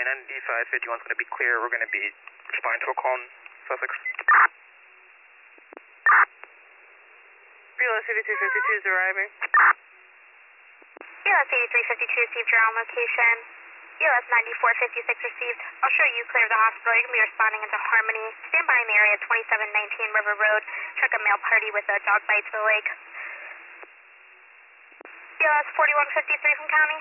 95, 51 is going to be clear. We're going to be responding to a call in Sussex. BLS 8252 is arriving. BLS 8352 received your own location. BLS 9456 received. I'll show you clear of the hospital. You're going to be responding into Harmony. Stand by in the area 2719 River Road. Check a male party with a dog bite to the leg. BLS 4153 from County.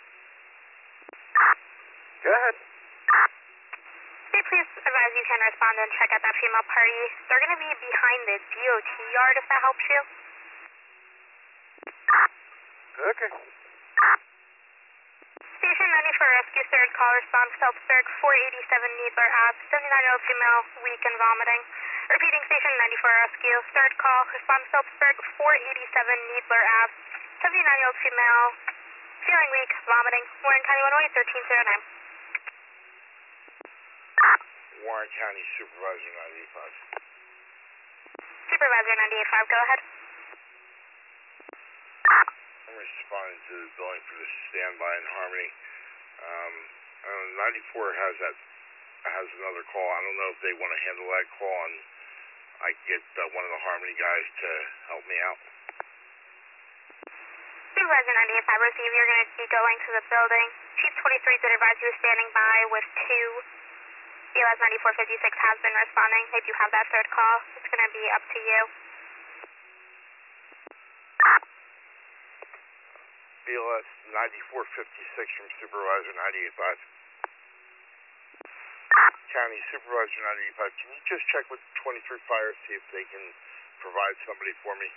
Go ahead. Say please advise you can respond and check out that female party. They're going to be behind the DOT yard if that helps you. Okay. Station 94 Rescue, third call, response Phelpsburg, 487 Needler Ave, 79-year-old female, weak and vomiting. Repeating, Station 94 Rescue, third call, response Phelpsburg, 487 Needler Ave, 79-year-old female, feeling weak, vomiting. Warren County 108, 1309. Warren County Supervisor 985. Supervisor 985, go ahead. I'm responding to the building for the standby in Harmony. 94 has another call. I don't know if they want to handle that call, and I get one of the Harmony guys to help me out. Supervisor 985, receive. You're going to be going to the building. Chief 23 did advise you standing by with 2. BLS 9456 has been responding. They do have that third call. It's going to be up to you. BLS 9456 from Supervisor 985. County Supervisor 985, can you just check with 23 Fire, see if they can provide somebody for me?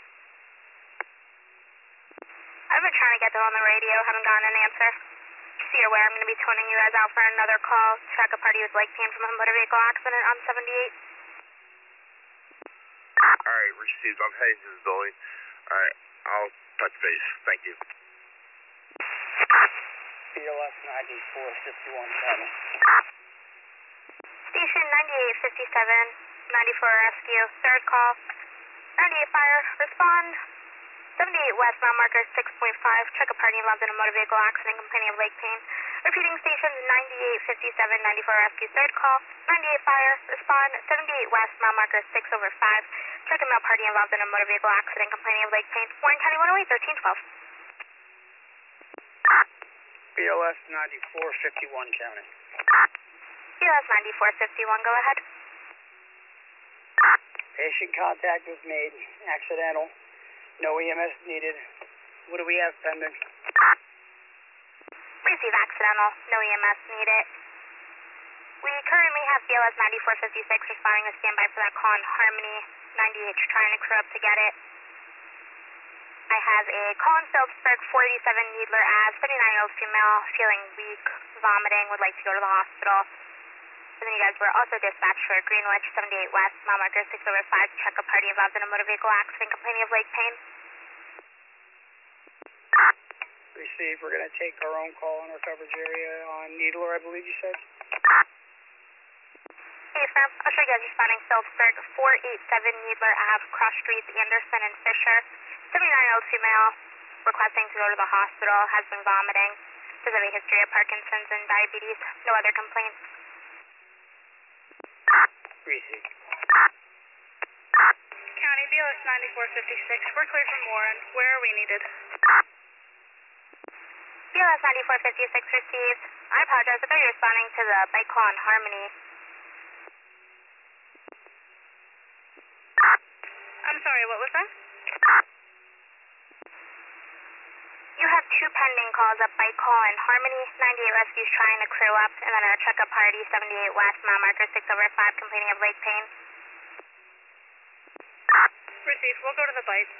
I've been trying to get them on the radio, haven't gotten an answer. Just so you're aware, I'm going to be tuning you guys out for another call. Check a party with leg pain from a motor vehicle accident on 78. Alright, received. I'm heading to the building. Alright, I'll touch base. Thank you. BLS 9451 County. Station 9857, 94 Rescue, third call. 98 Fire, respond. 78 West, mile marker 6.5. Check a party involved in a motor vehicle accident complaining of leg pain. Repeating, stations 9857, 94 Rescue, third call. 98 Fire, respond. 78 West, mile marker 6/5. Check a male party involved in a motor vehicle accident complaining of leg pain. Warren County 108, 1312. BLS 9451 County. BLS 9451, go ahead. Patient contact was made, accidental. No EMS needed. What do we have pending? Receive accidental, no EMS needed. We currently have BLS 9456 responding to standby for that call in Harmony. 98 trying to crew up to get it. I have a call in Phillipsburg, 487 Needler Ave, 79-year-old female, feeling weak, vomiting, would like to go to the hospital. And then you guys were also dispatched for Greenwich, 78 West, mile marker 6/5, check a party involved in a motor vehicle accident complaining of leg pain. Receive. We're going to take our own call in our coverage area on Needler, I believe you said. Hey, firm. I'll show you guys responding Phillipsburg, 487 Needler Ave, cross streets Anderson and Fisher. 79-year-old female requesting to go to the hospital, has been vomiting, does have a history of Parkinson's and diabetes, no other complaints. Receive. County BLS 9456, we're clear from Warren. Where are we needed? BLS 9456 received. I apologize, I thought you were responding to the bike call in Harmony. I'm sorry, what was that? You have 2 pending calls, a bike call in Harmony, 98 Rescue's trying to crew up, and then a checkup party, 78 West, mile marker 6/5, complaining of leg pain. Receive, we'll go to the bite.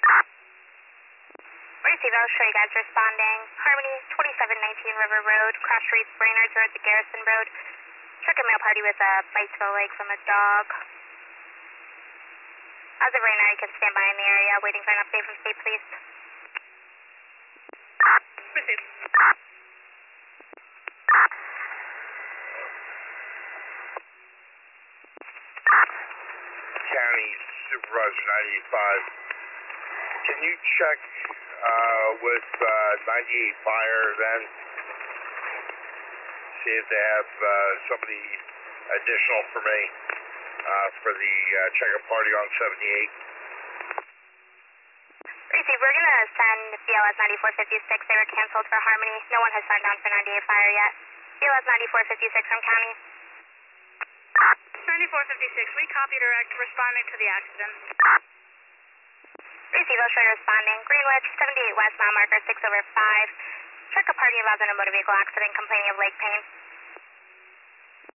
Receive, I'll show you guys responding. Harmony, 2719 River Road, cross streets Brainerd Road to Garrison Road. Check a male party with a bite to the leg from a dog. As of right now, you can stand by in the area, waiting for an update from State Police. Receive. County Supervisor 985, can you check with 98 Fire then? see if they have somebody additional for me for the checkup party on 78. Receive, we're going to send BLS 9456. They were canceled for Harmony. No one has signed on for 98 Fire yet. BLS 9456 from County. 9456, we copy direct, responding to the accident. Receive, I'll show you responding. Greenwich, 78 West, mile marker 6/5. Checkup party involved in a motor vehicle accident, complaining of leg pain.